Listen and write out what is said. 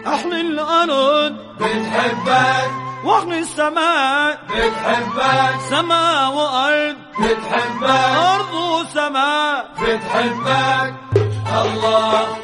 أحلى الأرض بتحبك، وأحلى السماء بتحبك، سماء وأرض بتحبك، أرض وسماء بتحبك. الله